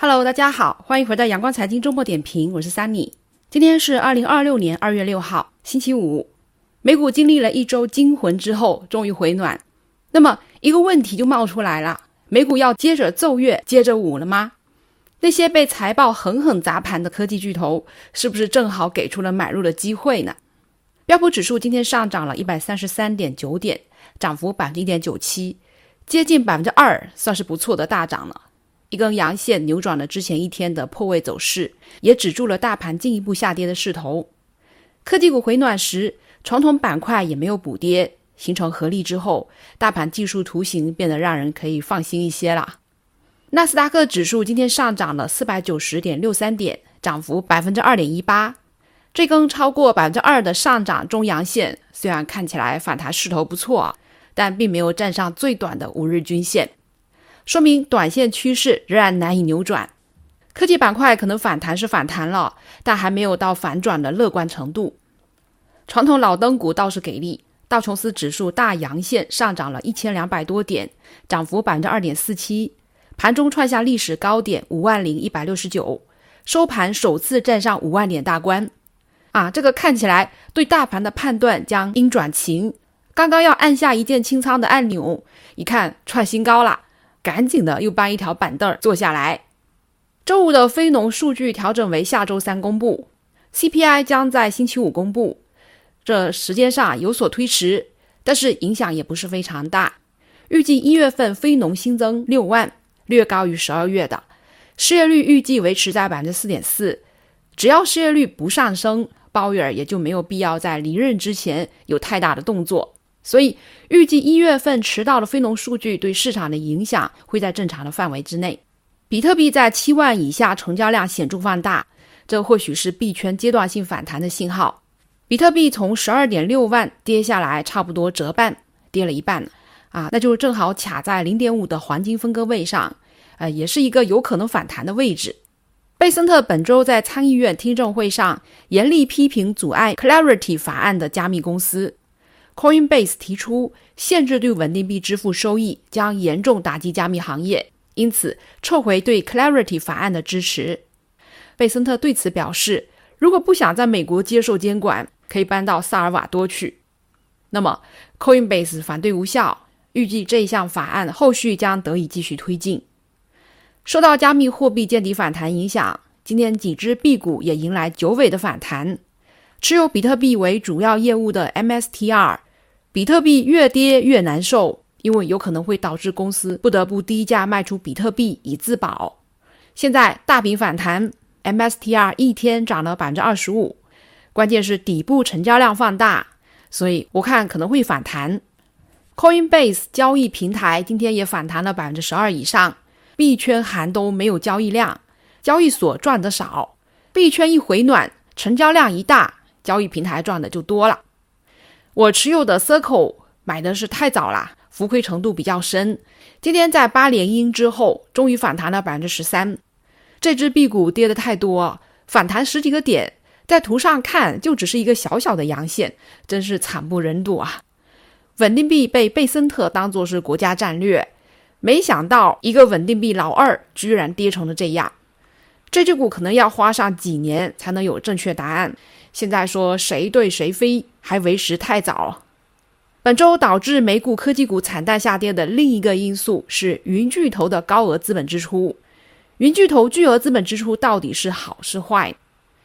Hello， 大家好，欢迎回到阳光财经周末点评，我是 Sunny。今天是2026年2月6号，星期五。美股经历了一周惊魂之后，终于回暖。那么一个问题就冒出来了，美股要接着奏乐，接着舞了吗？那些被财报狠狠砸盘的科技巨头，是不是正好给出了买入的机会呢？标普指数今天上涨了 133.9 点，涨幅 1.97%， 接近 2%， 算是不错的大涨了。一根阳线扭转了之前一天的破位走势，也止住了大盘进一步下跌的势头。科技股回暖时，传统板块也没有补跌，形成合力之后，大盘技术图形变得让人可以放心一些了。纳斯达克指数今天上涨了 490.63 点，涨幅 2.18%。这根超过 2% 的上涨中阳线，虽然看起来反弹势头不错，但并没有站上最短的5日均线，说明短线趋势仍然难以扭转。科技板块可能反弹是反弹了，但还没有到反转的乐观程度。传统老灯股倒是给力，道琼斯指数大阳线上涨了1200多点，涨幅 2.47%， 盘中创下历史高点 50,169， 收盘首次站上5万点大关。这个看起来对大盘的判断将阴转晴，刚刚要按下一键清仓的按钮，一看创新高了，赶紧的又搬一条板凳坐下来。周五的非农数据调整为下周3公布， CPI 将在星期五公布，这时间上有所推迟，但是影响也不是非常大。预计1月份非农新增6万，略高于12月的，失业率预计维持在 4.4%， 只要失业率不上升，鲍威尔也就没有必要在离任之前有太大的动作，所以预计1月份迟到的非农数据对市场的影响会在正常的范围之内。比特币在7万以下成交量显著放大，这或许是币圈阶段性反弹的信号。比特币从 12.6 万跌下来差不多折半，跌了一半那就正好卡在 0.5 的黄金分割位上，也是一个有可能反弹的位置。贝森特本周在参议院听证会上严厉批评阻碍 Clarity 法案的加密公司。Coinbase 提出限制对稳定币支付收益将严重打击加密行业，因此撤回对 Clarity 法案的支持。贝森特对此表示，如果不想在美国接受监管，可以搬到萨尔瓦多去。那么 Coinbase 反对无效，预计这一项法案后续将得以继续推进。受到加密货币见底反弹影响，今天几只币股也迎来久违的反弹。持有比特币为主要业务的 MSTR， 比特币越跌越难受，因为有可能会导致公司不得不低价卖出比特币以自保。现在大饼反弹， MSTR 一天涨了 25%， 关键是底部成交量放大，所以我看可能会反弹。 Coinbase 交易平台今天也反弹了 12% 以上，币圈寒冬没有交易量，交易所赚得少，币圈一回暖，成交量一大，交易平台赚的就多了。我持有的 Circle 买的是太早了，浮亏程度比较深，今天在8连阴之后终于反弹了 13%。 这只币股跌得太多，反弹10几个点，在图上看就只是一个小小的阳线，真是惨不忍睹啊！稳定币被贝森特当作是国家战略，没想到一个稳定币老二居然跌成了这样。这只股可能要花上几年才能有正确答案，现在说谁对谁非还为时太早。本周导致美股科技股惨淡下跌的另一个因素是云巨头的高额资本支出。云巨头巨额资本支出到底是好是坏？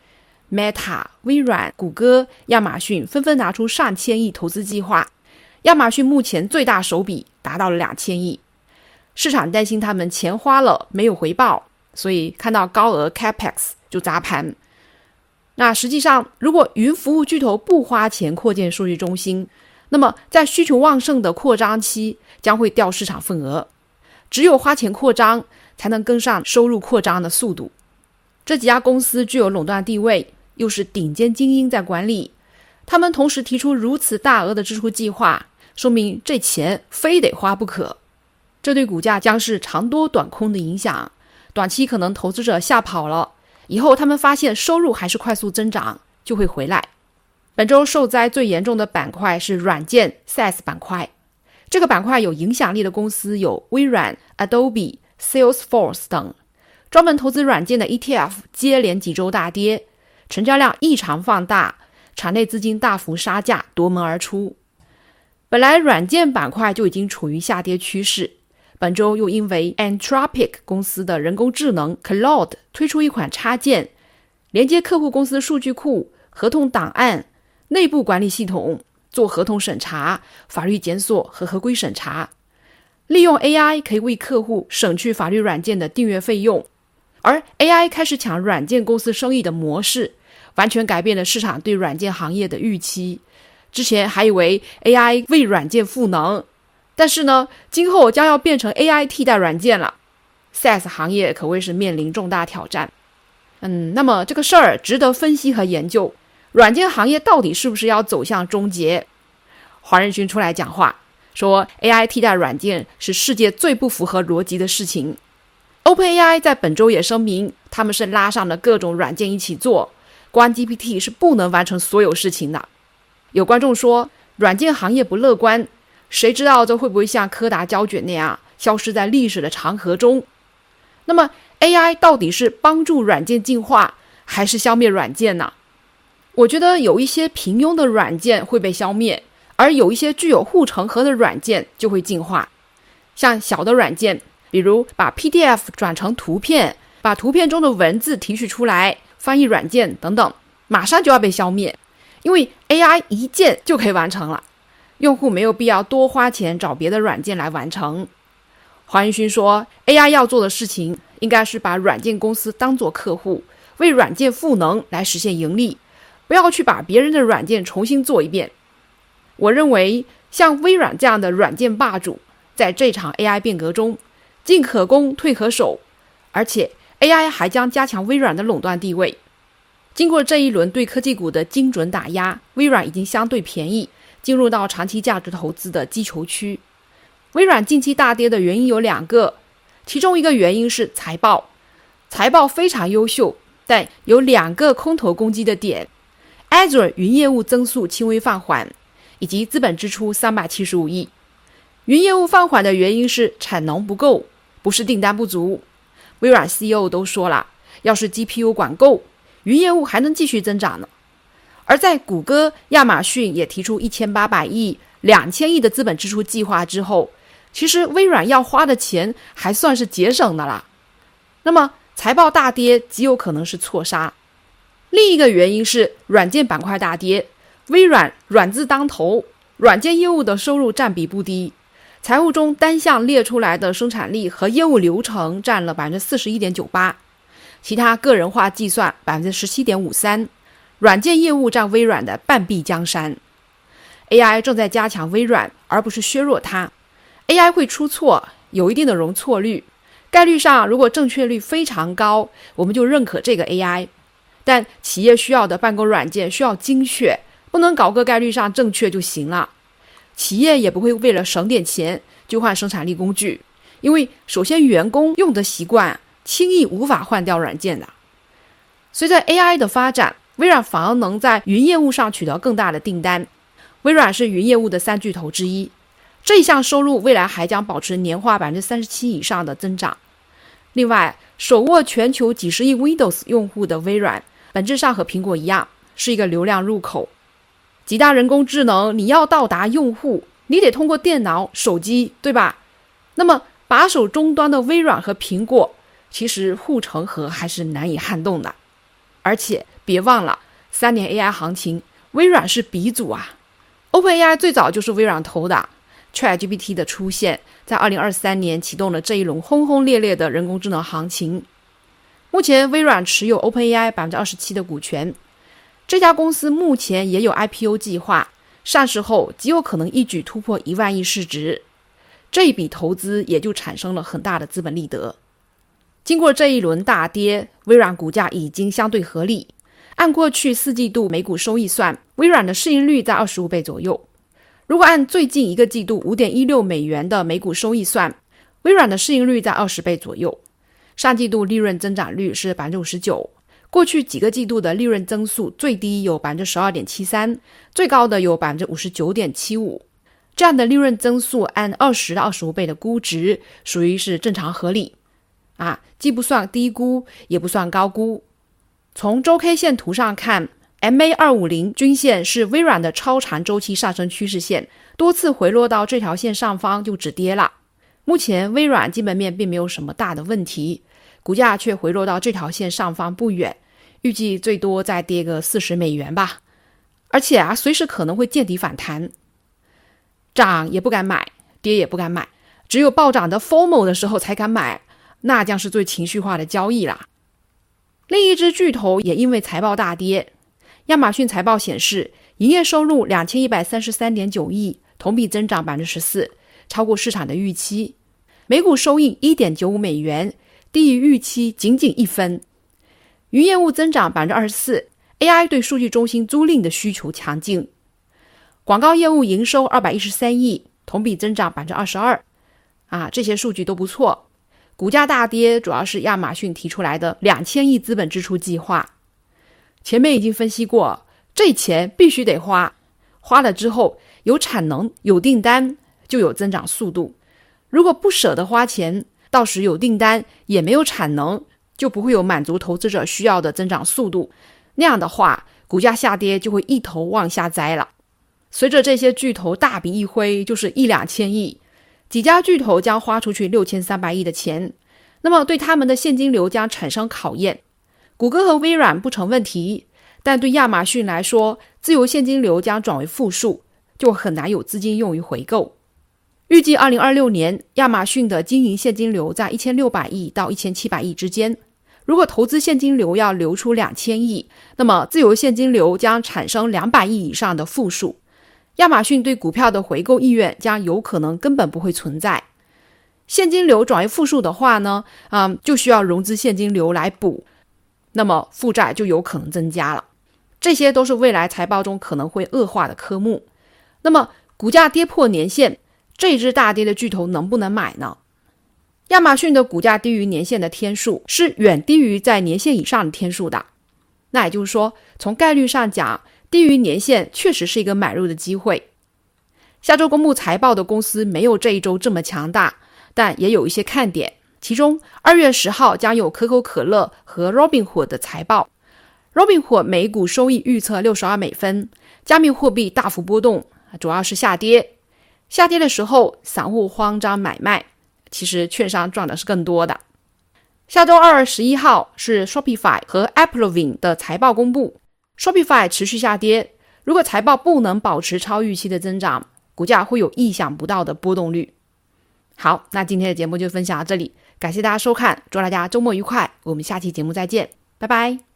Meta、 微软、谷歌、亚马逊纷纷拿出上千亿投资计划，亚马逊目前最大手笔达到了2000亿，市场担心他们钱花了没有回报，所以看到高额 Capex 就砸盘。那实际上如果云服务巨头不花钱扩建数据中心，那么在需求旺盛的扩张期将会掉市场份额，只有花钱扩张才能跟上收入扩张的速度。这几家公司具有垄断地位，又是顶尖精英在管理，他们同时提出如此大额的支出计划，说明这钱非得花不可。这对股价将是长多短空的影响，短期可能投资者吓跑了，以后他们发现收入还是快速增长，就会回来。本周受灾最严重的板块是软件 SaaS 板块，这个板块有影响力的公司有微软、Adobe、Salesforce 等， 专门投资软件的 ETF 接连几周大跌，成交量异常放大，场内资金大幅杀价夺门而出。本来软件板块就已经处于下跌趋势，本周又因为 Anthropic 公司的人工智能 Claude 推出一款插件，连接客户公司数据库、合同档案、内部管理系统，做合同审查、法律检索和合规审查。利用 AI 可以为客户省去法律软件的订阅费用，而 AI 开始抢软件公司生意的模式，完全改变了市场对软件行业的预期。之前还以为 AI 为软件赋能，但是呢，今后将要变成 AI 替代软件了。SaaS 行业可谓是面临重大挑战。那么这个事儿值得分析和研究，软件行业到底是不是要走向终结？黄仁勋出来讲话说 AI 替代软件是世界最不符合逻辑的事情。 OpenAI 在本周也声明，他们是拉上了各种软件一起做，光 GPT 是不能完成所有事情的。有观众说软件行业不乐观，谁知道这会不会像柯达胶卷那样消失在历史的长河中？那么 AI 到底是帮助软件进化还是消灭软件呢？我觉得有一些平庸的软件会被消灭，而有一些具有护城河的软件就会进化。像小的软件，比如把 PDF 转成图片，把图片中的文字提取出来，翻译软件等等，马上就要被消灭，因为 AI 一键就可以完成了，用户没有必要多花钱找别的软件来完成。黄仁勋说 AI 要做的事情应该是把软件公司当作客户，为软件赋能来实现盈利，不要去把别人的软件重新做一遍。我认为像微软这样的软件霸主，在这场 AI 变革中进可攻退可守，而且 AI 还将加强微软的垄断地位。经过这一轮对科技股的精准打压，微软已经相对便宜，进入到长期价值投资的击球区。微软近期大跌的原因有2个，其中一个原因是财报非常优秀，但有2个空头攻击的点。 Azure 云业务增速轻微放缓，以及资本支出375亿。云业务放缓的原因是产能不够，不是订单不足。微软 CEO 都说了，要是 GPU 管够，云业务还能继续增长呢。而在谷歌、亚马逊也提出1800亿、2000亿的资本支出计划之后，其实微软要花的钱还算是节省的啦。那么财报大跌极有可能是错杀。另一个原因是软件板块大跌，微软软字当头，软件业务的收入占比不低，财务中单项列出来的生产力和业务流程占了 41.98%， 其他个人化计算 17.53%， 软件业务占微软的半壁江山。 AI 正在加强微软，而不是削弱它。 AI 会出错，有一定的容错率，概率上如果正确率非常高，我们就认可这个 AI。 但企业需要的办公软件需要精确，不能搞个概率上正确就行了。企业也不会为了省点钱就换生产力工具，因为首先员工用的习惯轻易无法换掉软件的。随着 AI 的发展，微软反而能在云业务上取得更大的订单。微软是云业务的3巨头之一，这一项收入未来还将保持年化 37% 以上的增长。另外，手握全球几十亿 Windows 用户的微软，本质上和苹果一样，是一个流量入口。极大人工智能，你要到达用户，你得通过电脑、手机，对吧？那么把守终端的微软和苹果，其实护城河还是难以撼动的。而且别忘了3年 AI 行情，微软是鼻祖啊。 OpenAI 最早就是微软投的， ChatGPT 的出现在2023年启动了这一轮轰轰烈烈的人工智能行情。目前微软持有 OpenAI 27% 的股权，这家公司目前也有 IPO 计划，上市后极有可能一举突破1万亿市值，这一笔投资也就产生了很大的资本利得。经过这一轮大跌，微软股价已经相对合理。按过去4季度每股收益算，微软的市盈率在25倍左右。如果按最近1个季度 5.16 美元的每股收益算，微软的市盈率在20倍左右。上季度利润增长率是 59%， 过去几个季度的利润增速最低有 12.73%， 最高的有 59.75%。 这样的利润增速按20到25倍的估值属于是正常合理。 既不算低估，也不算高估。从周 K 线图上看， MA250 均线是微软的超长周期上升趋势线，多次回落到这条线上方就止跌了。目前微软基本面并没有什么大的问题，股价却回落到这条线上方不远，预计最多再跌个$40吧。而且随时可能会见底反弹，涨也不敢买，跌也不敢买，只有暴涨的 FOMO 的时候才敢买，那将是最情绪化的交易啦。另一只巨头也因为财报大跌，亚马逊财报显示，营业收入2133.9亿，同比增长 14%， 超过市场的预期。每股收益 $1.95 元，低于预期仅仅1分。云业务增长 24%， AI 对数据中心租赁的需求强劲。广告业务营收213亿，同比增长 22%。这些数据都不错。股价大跌主要是亚马逊提出来的2000亿资本支出计划。前面已经分析过，这钱必须得花，花了之后有产能有订单就有增长速度。如果不舍得花钱，到时有订单也没有产能，就不会有满足投资者需要的增长速度。那样的话，股价下跌就会一头往下栽了。随着这些巨头大笔一挥，就是1-2千亿，几家巨头将花出去6300亿的钱，那么对他们的现金流将产生考验。谷歌和微软不成问题，但对亚马逊来说，自由现金流将转为负数，就很难有资金用于回购。预计2026年，亚马逊的经营现金流在1600亿到1700亿之间。如果投资现金流要流出2000亿，那么自由现金流将产生200亿以上的负数。亚马逊对股票的回购意愿将有可能根本不会存在。现金流转为负数的话呢，就需要融资现金流来补，那么负债就有可能增加了。这些都是未来财报中可能会恶化的科目。那么股价跌破年线，这只大跌的巨头能不能买呢？亚马逊的股价低于年线的天数是远低于在年线以上的天数的。那也就是说，从概率上讲，低于年线确实是一个买入的机会。下周公布财报的公司没有这一周这么强大，但也有一些看点。其中2月10号将有可口可乐和 Robinhood 的财报。Robinhood 每股收益预测$62，加密货币大幅波动，主要是下跌。下跌的时候，散户慌张买卖，其实券商赚的是更多的。下周2月11号是 Shopify 和 AppLovin 的财报公布。Shopify 持续下跌，如果财报不能保持超预期的增长，股价会有意想不到的波动率。好，那今天的节目就分享到这里，感谢大家收看，祝大家周末愉快，我们下期节目再见，拜拜。